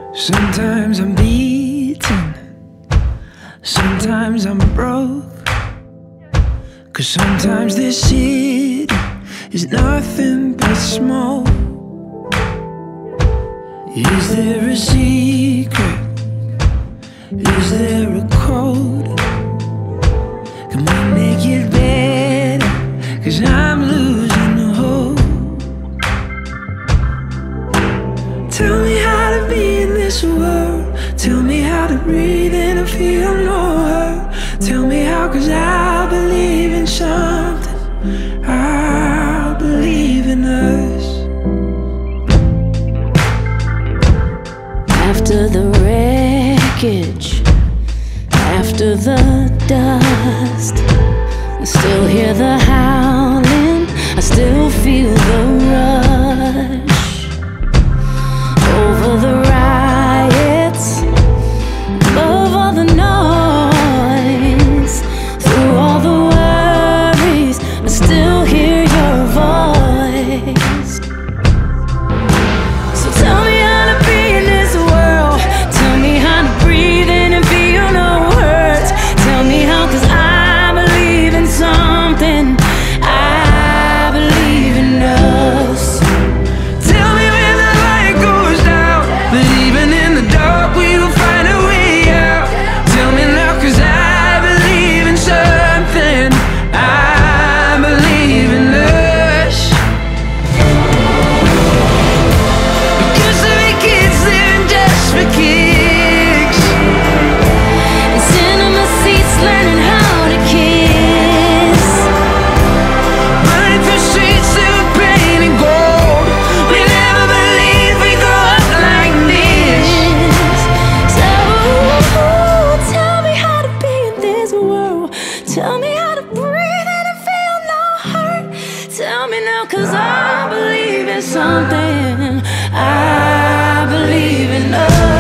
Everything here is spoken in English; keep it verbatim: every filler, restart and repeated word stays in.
Sometimes I'm beaten, sometimes I'm broke. Cause sometimes this city is nothing but smoke. Is there a secret? Is there a code? Can we make it better? Cause I'm losing the hope. Tell me how to be in this world. Tell me how to breathe and feel no hurt. Tell me how, cause I believe in something. I believe in us. After the wreckage, after the dust, I still hear the howling, I still feel the rush. Over the riots, above all the noise, through all the worries, I still hear your voice. So tell me how to be in this world. Tell me how to breathe in and feel no hurt. Tell me how, cause I believe in something. I believe in us. Tell me when the light goes down, that even in the dark we will find a way out. Tell me now, cause I believe in something. I believe in us. Because so many kids living just for kicks, In cinema seats, learning how to kiss. running through streets that were painted gold. We never believed we'd grow up like this. So tell me how to be in this world. Tell me how to breathe and feel no hurt. Tell me now, cause I believe in something. I believe in us.